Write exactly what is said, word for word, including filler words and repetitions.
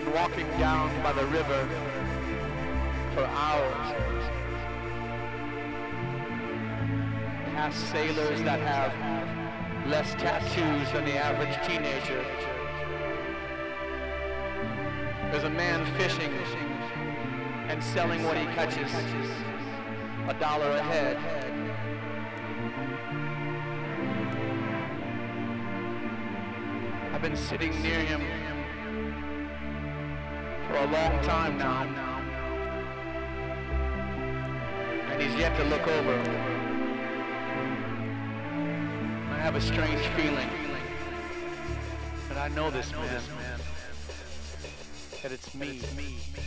been walking down by the river for hours, past sailors that have less tattoos than the average teenager. There's a man fishing and selling what he catches, a dollar a head. I've been sitting near him for a long time now, and he's yet to look over. I have a strange feeling that I know this man, that it's me.